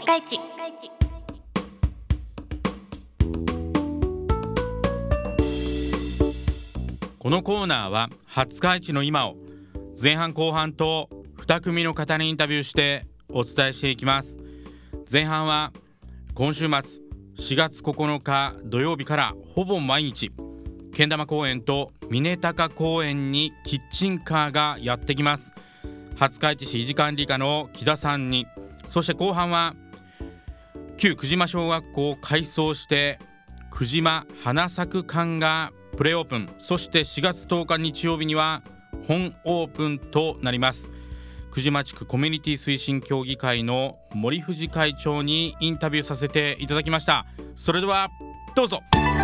日市。 このコーナーは廿日市の今を前半後半と2組の方にインタビューしてお伝えしていきます。前半は今週末4月9日土曜日からほぼ毎日けん玉公園と峰高公園にキッチンカーがやってきます。廿日市市維持管理課の木田さんに、そして後半は旧久島小学校を改装して久島花咲く館がプレオープン、そして4月10日日曜日には本オープンとなります。久島地区コミュニティ推進協議会の森藤会長にインタビューさせていただきました。それではどうぞ。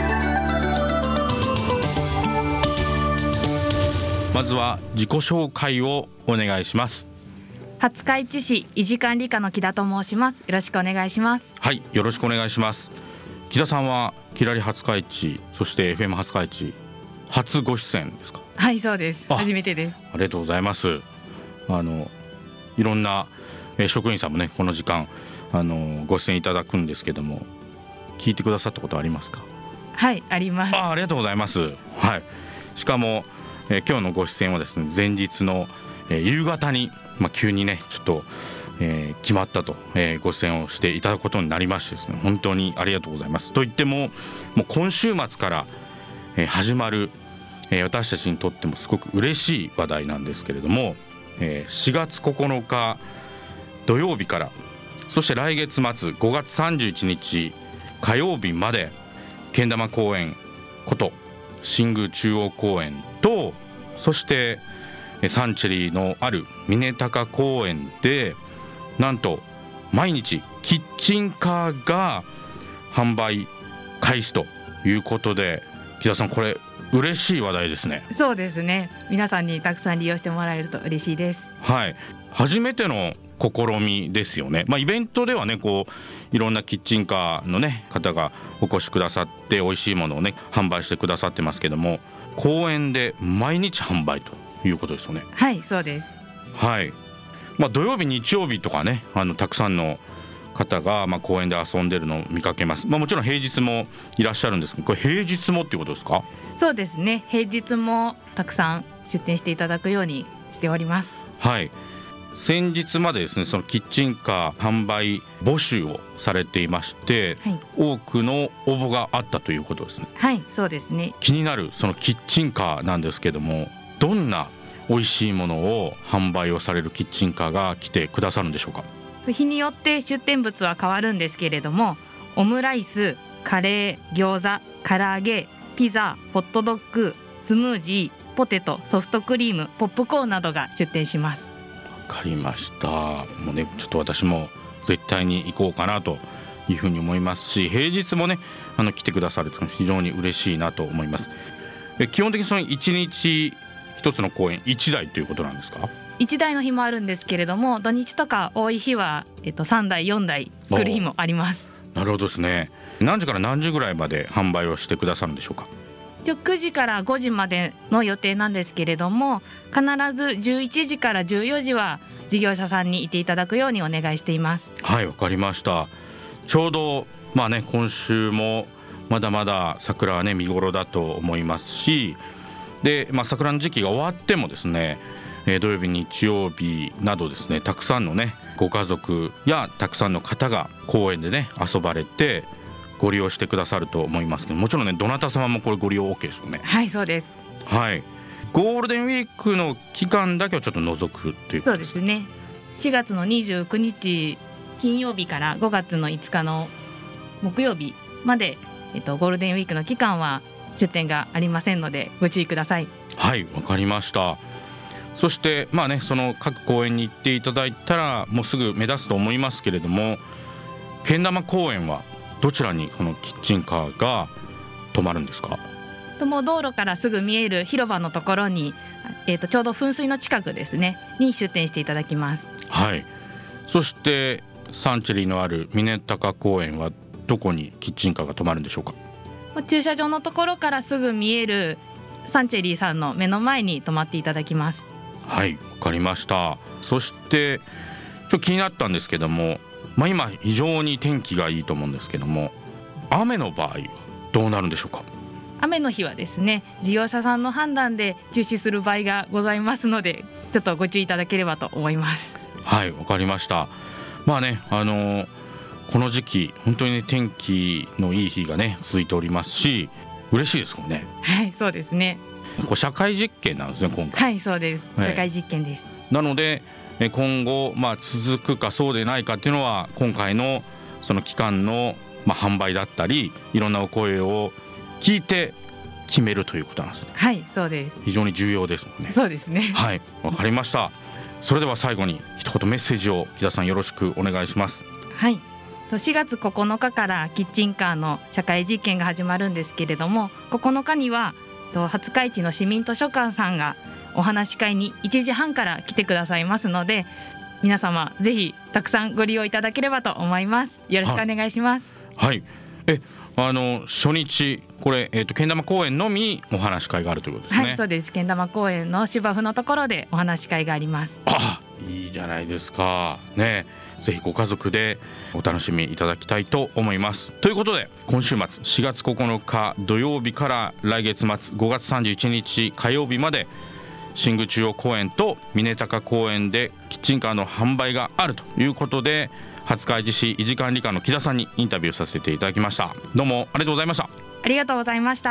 まずは自己紹介をお願いします。 廿日市市維持管理課の木田と申します。よろしくお願いします。 はい、よろしくお願いします。木田さんはキラリ廿日市、そして FM 廿日市初ご出演ですか？ はい、そうです。初めてです。 ありがとうございます。いろんな職員さんもねこの時間ご出演いただくんですけども、聞いてくださったことありますか？ はい、あります。 ありがとうございます。はい、しかも、今日のご出演はですね前日の、夕方に、急にねちょっと、決まったと、ご出演をしていただくことになりましてですね、本当にありがとうございます。といってもう今週末から、始まる、私たちにとってもすごく嬉しい話題なんですけれども、4月9日土曜日から、そして来月末5月31日火曜日までけん玉公園こと新宮中央公園と、そしてサンチェリーのある峰高公園でなんと毎日キッチンカーが販売開始ということで、木田さんこれ嬉しい話題ですね。 そうですね、皆さんにたくさん利用してもらえると嬉しいです。 はい、初めての試みですよね。イベントではねいろんなキッチンカーのね方がお越しくださって美味しいものをね販売してくださってますけども、公園で毎日販売ということですよね。 はい、そうです。 はい、土曜日日曜日とかねたくさんの方が公園で遊んでるのを見かけます。もちろん平日もいらっしゃるんですけど、これ平日もっていうことですか？ そうですね、平日もたくさん出店していただくようにしております。 はい、先日までですねそのキッチンカー販売募集をされていまして、はい、多くの応募があったということですね。 はい、そうですね。 気になるそのキッチンカーなんですけども、どんな美味しいものを販売をされるキッチンカーが来てくださるんでしょうか？ 日によって出店物は変わるんですけれども、オムライス、カレー、餃子、唐揚げ、ピザ、ホットドッグ、スムージー、ポテト、ソフトクリーム、ポップコーンなどが出店します。 わかりました。もうねちょっと私も絶対に行こうかなというふうに思いますし、平日もね来てくださると非常に嬉しいなと思います。基本的にその1日1つの公演1台ということなんですか ？1台の日もあるんですけれども、土日とか多い日は、3台4台来る日もあります。 なるほどですね。何時から何時ぐらいまで販売をしてくださるんでしょうか ？9時から5時までの予定なんですけれども、必ず11時から14時は事業者さんにいていただくようにお願いしています。 はい、わかりました。ちょうど今週もまだまだ桜はね見頃だと思いますし、で、桜の時期が終わってもですね土曜日日曜日などですねたくさんのねご家族やたくさんの方が公園でね遊ばれてご利用してくださると思いますけど、もちろんねどなた様もこれご利用 OK ですよね？ はい、そうです。 はい、ゴールデンウィークの期間だけをちょっと除くということです。 そうですね、4月の29日金曜日から5月の5日の木曜日まで、ゴールデンウィークの期間は出店がありませんのでご注意ください。 はい、わかりました。そしてその各公園に行っていただいたらもうすぐ目立つと思いますけれども、けん玉公園はどちらにこのキッチンカーが止まるんですか？ もう道路からすぐ見える広場のところに、ちょうど噴水の近くですねに出店していただきます。 はい、そしてサンチェリーのある峰高公園はどこにキッチンカーが止まるんでしょうか？ 駐車場のところからすぐ見えるサンチェリーさんの目の前に止まっていただきます。 はい、わかりました。そしてちょっと気になったんですけども、 今非常に天気がいいと思うんですけども、雨の場合どうなるんでしょうか？ 雨の日はですね、事業者さんの判断で中止する場合がございますので、ちょっとご注意いただければと思います。 はい、わかりました。この時期本当に、天気のいい日がね続いておりますし、嬉しいですもんね。 はい、そうですね。 これ社会実験なんですね、今回。 はい、そうです。社会実験です。 なので今後、続くかそうでないかっていうのは、今回のその期間の、販売だったり、いろんなお声を聞いて決めるということなんですね。 はい、そうです。 非常に重要ですもんね。 そうですね。 はい、わかりました。それでは最後に一言メッセージを木田さんよろしくお願いします。 はい、4月9日からキッチンカーの社会実験が始まるんですけれども、9日には廿日市の市民図書館さんがお話し会に1時半から来てくださいますので、皆様ぜひたくさんご利用いただければと思います。よろしくお願いします。 はい、初日これ、けん玉公園のみお話し会があるということですね。 はい、そうです。けん玉公園の芝生のところでお話し会があります。 いいじゃないですかね。ぜひご家族でお楽しみいただきたいと思います。ということで、今週末4月9日土曜日から来月末5月31日火曜日まで、新宮中央公園と峰高公園でキッチンカーの販売があるということで、廿日市市維持管理課の木田さんにインタビューさせていただきました。どうもありがとうございました。 ありがとうございました。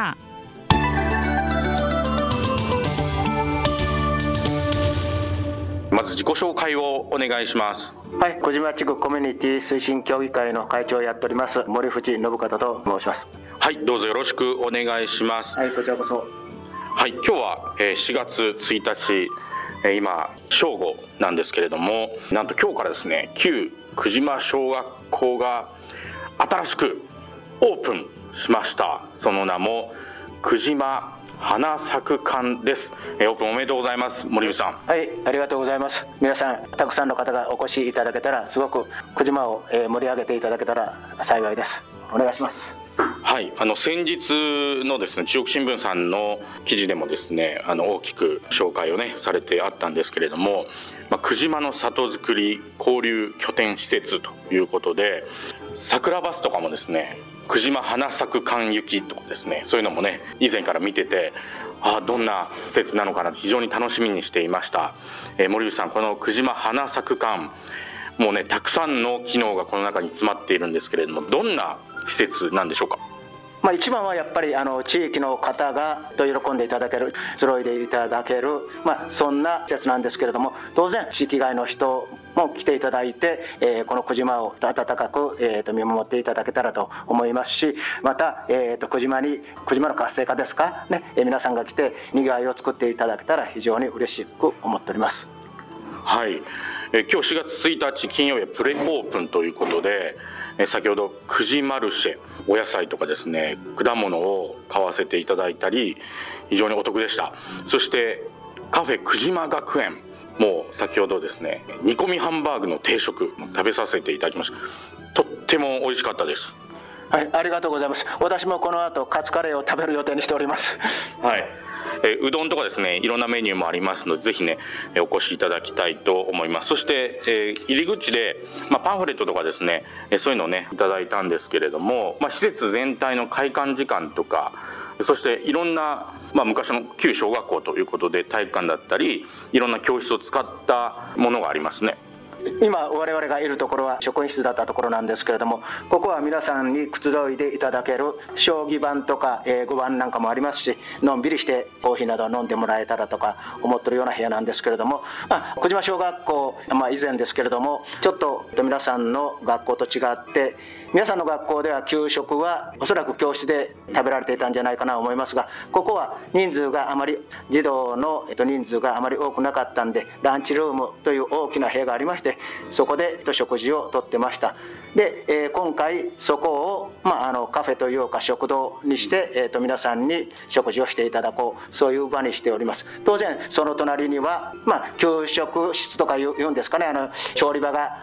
まず自己紹介をお願いします。 はい、小島地区コミュニティ推進協議会の会長をやっております森藤信方と申します。 はい、どうぞよろしくお願いします。 はい、こちらこそ。 はい、今日は4月1日今正午なんですけれども、なんと今日からですね、旧久島小学校が新しくオープンしました。その名も久島花咲く館です。オープンおめでとうございます。森口さん。 はい、ありがとうございます。皆さんたくさんの方がお越しいただけたら、すごく久島を盛り上げていただけたら幸いです。お願いします。 はい、先日のですね、中国新聞さんの記事でもですね、大きく紹介をねされてあったんですけれども、久島の里づくり交流拠点施設ということで、桜バスとかもですね、久島花咲く館行きとかですね、そういうのもね以前から見てて、どんな施設なのかなと非常に楽しみにしていました。森口さん、この久島花咲く館、もうねたくさんの機能がこの中に詰まっているんですけれども、どんな施設なんでしょうか？ 一番はやっぱり地域の方が喜んでいただける、揃いでいただける、そんな施設なんですけれども、当然地域外の人も来ていただいて、この久島を温かく、見守っていただけたらと思いますし、また、久島の活性化ですかね、皆さんが来てにぎわいを作っていただけたら非常に嬉しく思っております。 はい、今日4月1日金曜日はプレオープンということで、先ほど久慈マルシェ、お野菜とかですね、果物を買わせていただいたり、非常にお得でした。そしてカフェ久島学園も先ほどですね、煮込みハンバーグの定食食べさせていただきました。とっても美味しかったです。 はい、ありがとうございます。私もこの後カツカレーを食べる予定にしております。 はい、うどんとかですね、いろんなメニューもありますので、ぜひねお越しいただきたいと思います。そして、入り口で、パンフレットとかですね、そういうのをねいただいたんですけれども、施設全体の開館時間とか、そしていろんな、昔の旧小学校ということで体育館だったり、いろんな教室を使ったものがありますね。 今我々がいるところは職員室だったところなんですけれども、ここは皆さんにくつろいでいただける将棋盤とか英語盤なんかもありますし、のんびりしてコーヒーなどを飲んでもらえたらとか思ってるような部屋なんですけれども、久島小学校、以前ですけれども、ちょっと皆さんの学校と違って、皆さんの学校では給食はおそらく教室で食べられていたんじゃないかなと思いますが、ここは人数があまり、児童の人数があまり多くなかったんで、ランチルームという大きな部屋がありまして、そこで食事をとってました。で、今回そこを、カフェというか食堂にして、皆さんに食事をしていただこう、そういう場にしております。当然その隣には、給食室とかいうんですかね、調理場が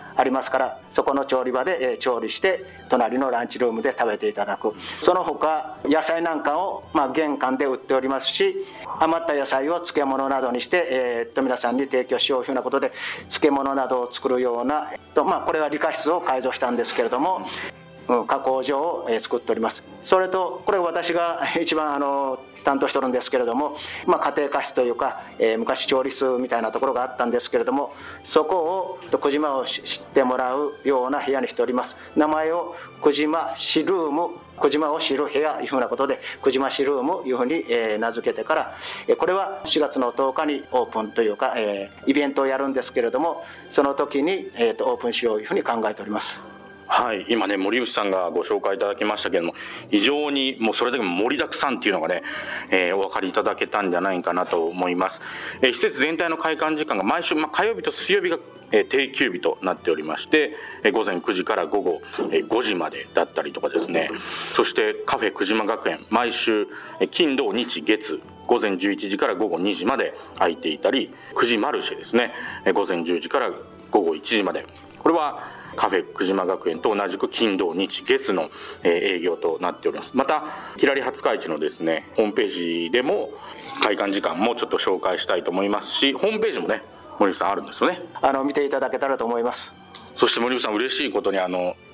ありますから、そこの調理場で調理して隣のランチルームで食べていただく。その他野菜なんかを玄関で売っておりますし、余った野菜を漬物などにして、皆さんに提供しようというようなことで漬物などを作るような、これは理科室を改造したんですけれども、加工場を作っております。それとこれ私が一番担当しておるんですけれども、家庭科室というか、昔調理室みたいなところがあったんですけれども、そこを小島を知ってもらうような部屋にしております。名前を小島シルーム、小島を知る部屋というふうなことで小島シルームというふうに名付けてから、これは4月の10日にオープンというか、イベントをやるんですけれども、その時にオープンしようというふうに考えております。 はい、今ね森内さんがご紹介いただきましたけれども、非常にもうそれだけ盛りだくさんっていうのがね、お分かりいただけたんじゃないかなと思います。施設全体の開館時間が毎週、火曜日と水曜日が定休日となっておりまして、午前9時から午後5時までだったりとかですね、そしてカフェ久島学園毎週金土日月午前11時から午後2時まで開いていたり、久慈マルシェですね、午前10時から午後1時まで、これはカフェ久島学園と同じく金土日月の営業となっております。またきらり廿日市のですねホームページでも開館時間もちょっと紹介したいと思いますし、ホームページもね森内さんあるんですよね。 見ていただけたらと思います。 そして森内さん、嬉しいことに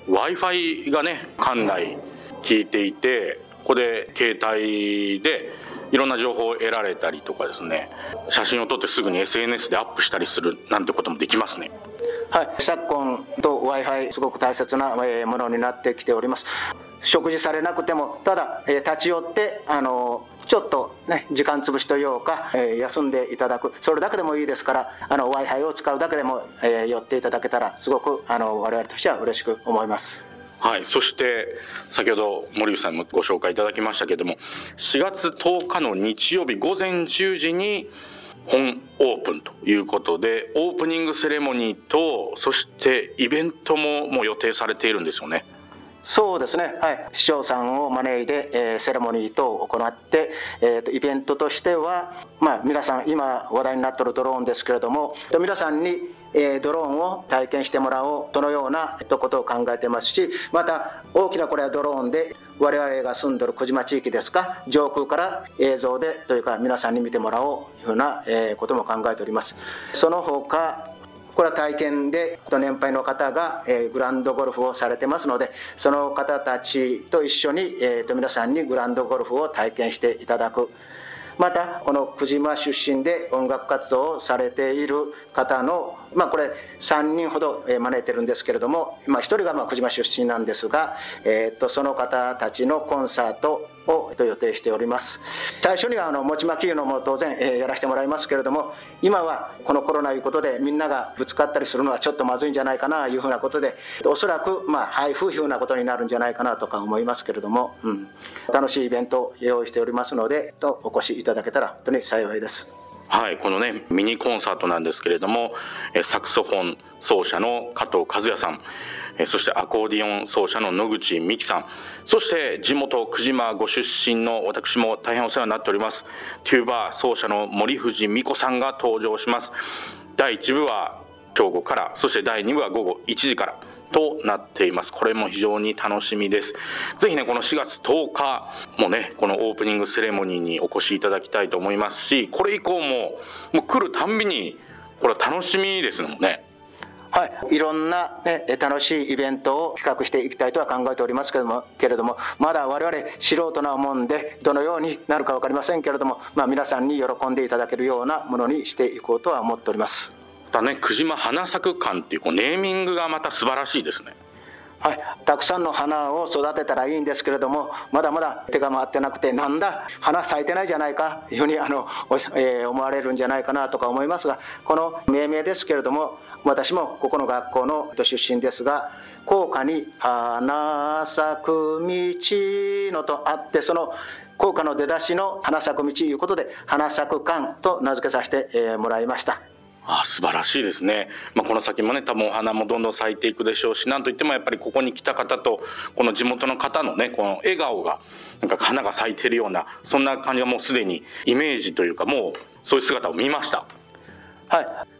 Wi-Fi がね館内効いていて、ここで携帯でいろんな情報を得られたりとかですね、写真を撮ってすぐに SNS でアップしたりするなんてこともできますね。 はい、昨今と Wi-Fi すごく大切なものになってきております。食事されなくてもただ立ち寄ってちょっとね時間潰しというか休んでいただく、それだけでもいいですから、Wi-Fi を使うだけでも寄っていただけたらすごく我々としては嬉しく思います。 はい、そして先ほど森内さんもご紹介いただきましたけれども、4月10日の日曜日午前10時に本オープンということで、オープニングセレモニーとそしてイベントももう予定されているんですよね。 そうですね、はい、市長さんを招いて、セレモニー等を行って、イベントとしては、皆さん今話題になっているドローンですけれども、皆さんにドローンを体験してもらおう、そのようなことを考えてますし、また大きなこれはドローンで我々が住んでいる小島地域ですか、上空から映像でというか皆さんに見てもらおうというふうなことも考えております。その他これは体験で年配の方がグラウンドゴルフをされてますので、その方たちと一緒に皆さんにグラウンドゴルフを体験していただく。またこの久島出身で音楽活動をされている方の、これ3人ほど招いてるんですけれども、1人が久島出身なんですが、その方たちのコンサートを予定しております。最初には餅まきいうのも当然やらせてもらいますけれども、今はこのコロナいうことでみんながぶつかったりするのはちょっとまずいんじゃないかないうふうなことで、おそらく配布いうふうなことになるんじゃないかなとか思いますけれども、楽しいイベントを用意しておりますのでお越しいただけたら本当に幸いです。 はい、このねミニコンサートなんですけれども、サクソフォン奏者の加藤和也さん、そしてアコーディオン奏者の野口美希さん、そして地元久島ご出身の私も大変お世話になっておりますテューバー奏者の森藤美子さんが登場します。第1部は正午から、そして第2部は午後1時からとなっています。これも非常に楽しみです。ぜひねこの4月10日もねこのオープニングセレモニーにお越しいただきたいと思いますし、これ以降も来るたんびにこれは楽しみですもんね。 はい、いろんな、楽しいイベントを企画していきたいとは考えておりますけれども、まだ我々素人なもんでどのようになるか分かりませんけれども、皆さんに喜んでいただけるようなものにしていこうとは思っております。 またね久島花咲く館っていうネーミングがまた素晴らしいですね。 はい、たくさんの花を育てたらいいんですけれども、まだまだ手が回ってなくて、なんだ花咲いてないじゃないかというふうに思われるんじゃないかなとか思いますが、この命名ですけれども、私もここの学校の出身ですが、校歌に花咲く道のとあって、その校歌の出だしの花咲く道ということで花咲く館と名付けさせてもらいました。 素晴らしいですね。この先もね多分お花もどんどん咲いていくでしょうし、なんといってもやっぱりここに来た方とこの地元の方のねこの笑顔がなんか花が咲いているような、そんな感じがもうすでにイメージというか、もうそういう姿を見ました。 はい、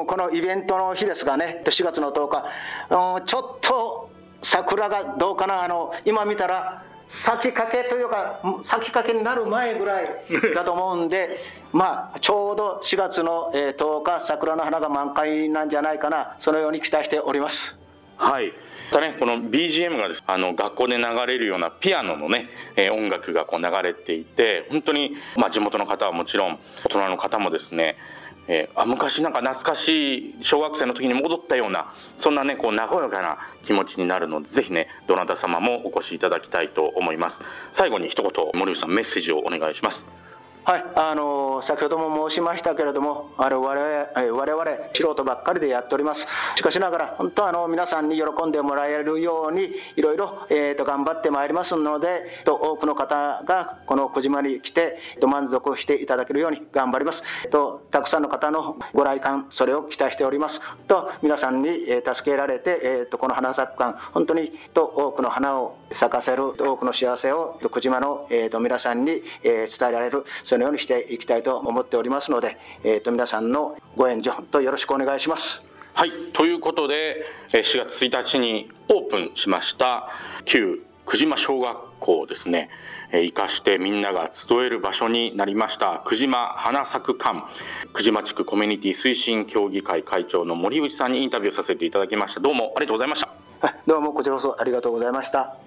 このイベントの日ですがね、4月の10日、ちょっと桜がどうかな、今見たら咲きかけというか咲きかけになる前ぐらいだと思うんでちょうど4月の10日桜の花が満開なんじゃないかな、そのように期待しております。 はい、またね、この BGM がです学校で流れるようなピアノのね、音楽がこう流れていて、本当に、地元の方はもちろん大人の方もですね、昔なんか懐かしい小学生の時に戻ったような、そんなねこう和やかな気持ちになるので、ぜひねどなた様もお越しいただきたいと思います。最後に一言森内さんメッセージをお願いします。 はい、先ほども申しましたけれども、我々素人ばっかりでやっております。しかしながら本当皆さんに喜んでもらえるようにいろいろ頑張ってまいりますので、多くの方がこの久島に来て満足していただけるように頑張ります。たくさんの方のご来館、それを期待しております。皆さんに助けられてこの花咲館、本当に多くの花を咲かせる、多くの幸せを久島の皆さんに伝えられる、そのようにしていきたいと思っておりますので、皆さんのご援助本当よろしくお願いします。 はい、ということで4月1日にオープンしました旧久島小学校ですね、生かしてみんなが集える場所になりました久島花咲く館、久島地区コミュニティ推進協議会会長の森内さんにインタビューさせていただきました。どうもありがとうございました。 どうもこちらこそありがとうございました。